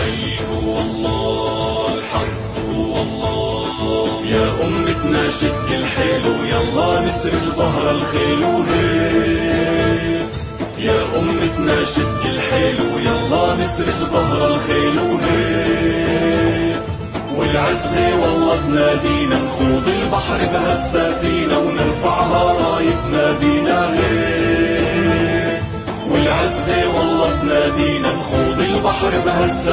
الحي هو الله، الحق هو الله. يا أمتنا شد الحيل ويلا نسرج ظهر الخيل وهيك. يا أمتنا شد الحيل ويلا نسرج ظهر الخيل وهيك. والعزة والله تنادينا نخوض البحر بهالسفينة ونرفعها رايتنا بينا هيك. والعزة والله تنادينا نخوض البحر بهالسفينة